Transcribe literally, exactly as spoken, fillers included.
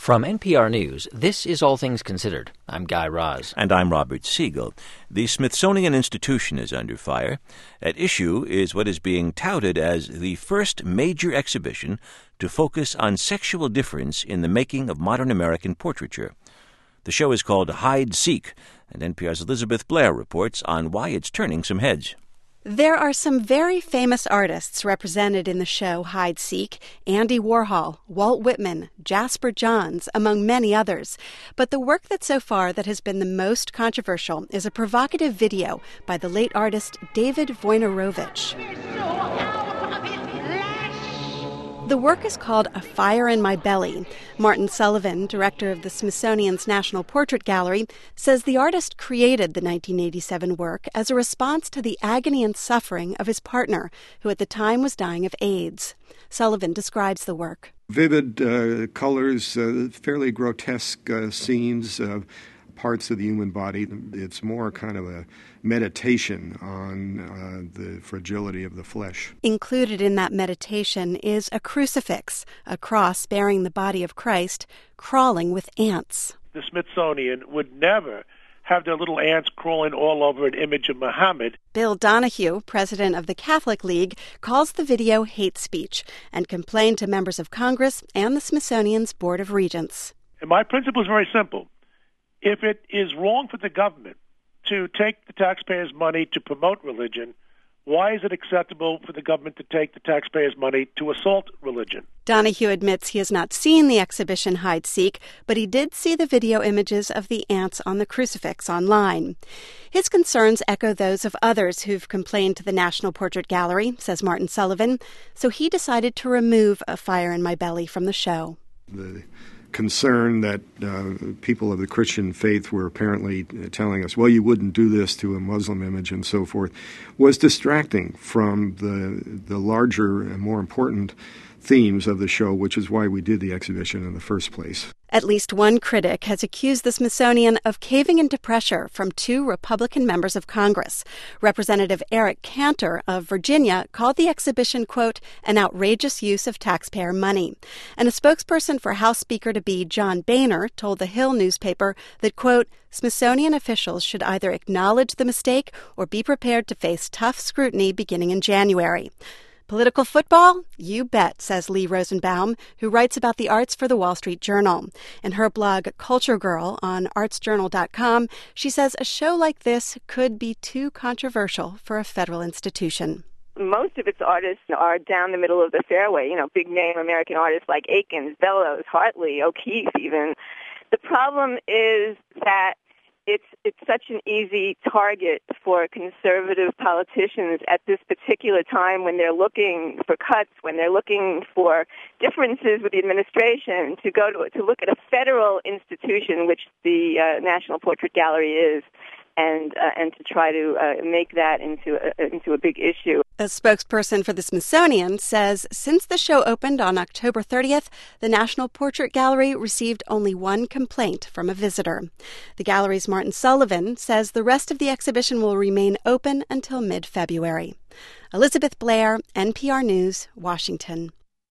From N P R News, this is All Things Considered. I'm Guy Raz. And I'm Robert Siegel. The Smithsonian Institution is under fire. At issue is what is being touted as the first major exhibition to focus on sexual difference in the making of modern American portraiture. The show is called Hide-Seek, and N P R's Elizabeth Blair reports on why it's turning some heads. There are some very famous artists represented in the show Hide-Seek: Andy Warhol, Walt Whitman, Jasper Johns, among many others. But the work that so far that has been the most controversial is a provocative video by the late artist David Wojnarowicz. The work is called A Fire in My Belly. Martin Sullivan, director of the Smithsonian's National Portrait Gallery, says the artist created the nineteen eighty-seven work as a response to the agony and suffering of his partner, who at the time was dying of AIDS. Sullivan describes the work. Vivid uh, colors, uh, fairly grotesque uh, scenes of parts of the human body. It's more kind of a meditation on uh, the fragility of the flesh. Included in that meditation is a crucifix, a cross bearing the body of Christ, crawling with ants. The Smithsonian would never have their little ants crawling all over an image of Muhammad. Bill Donahue, president of the Catholic League, calls the video hate speech and complained to members of Congress and the Smithsonian's Board of Regents. And my principle is very simple. If it is wrong for the government to take the taxpayers' money to promote religion, why is it acceptable for the government to take the taxpayers' money to assault religion? Donahue admits he has not seen the exhibition Hide-Seek, but he did see the video images of the ants on the crucifix online. His concerns echo those of others who've complained to the National Portrait Gallery, says Martin Sullivan, so he decided to remove A Fire in My Belly from the show. The concern that uh, people of the Christian faith were apparently telling us, well, you wouldn't do this to a Muslim image and so forth, was distracting from the the larger and more important themes of the show, which is why we did the exhibition in the first place. At least one critic has accused the Smithsonian of caving into pressure from two Republican members of Congress. Representative Eric Cantor of Virginia called the exhibition, quote, an outrageous use of taxpayer money. And a spokesperson for House Speaker-to-be John Boehner told the Hill newspaper that, quote, Smithsonian officials should either acknowledge the mistake or be prepared to face tough scrutiny beginning in January. Political football? You bet, says Lee Rosenbaum, who writes about the arts for the Wall Street Journal. In her blog, Culture Girl, on arts journal dot com, she says a show like this could be too controversial for a federal institution. Most of its artists are down the middle of the fairway, you know, big-name American artists like Akins, Bellows, Hartley, O'Keeffe even. The problem is that It's it's such an easy target for conservative politicians at this particular time when they're looking for cuts, when they're looking for differences with the administration, to go to to look at a federal institution, which the uh, National Portrait Gallery is, and uh, and to try to uh, make that into a, into a big issue. A spokesperson for the Smithsonian says since the show opened on October thirtieth, the National Portrait Gallery received only one complaint from a visitor. The gallery's Martin Sullivan says the rest of the exhibition will remain open until mid-February. Elizabeth Blair, N P R News, Washington.